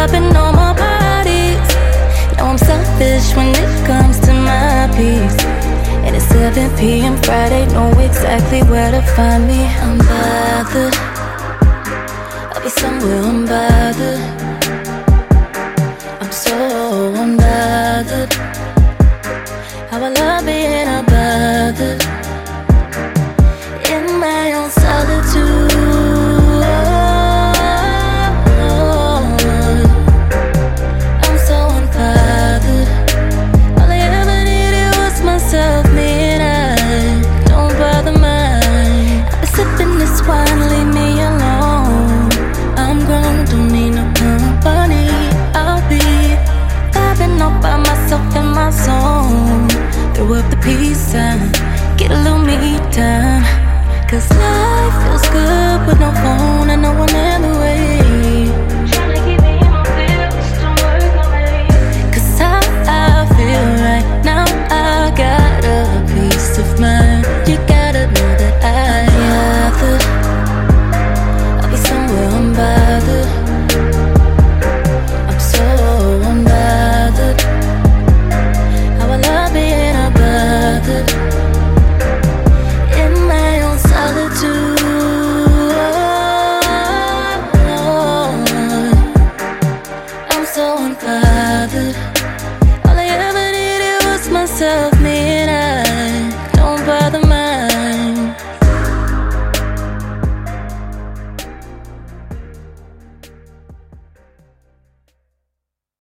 clubbing, no more parties. No, I'm selfish when it comes to my peace. And it's 7 p.m. Friday, know exactly where to find me. I'm bothered, I'll be somewhere unbothered. I'm so unbothered. How I love being unbothered in my own solitude. I'm so unbothered. All I ever needed was myself, me and I. Don't bother mine. I've been sipping this wine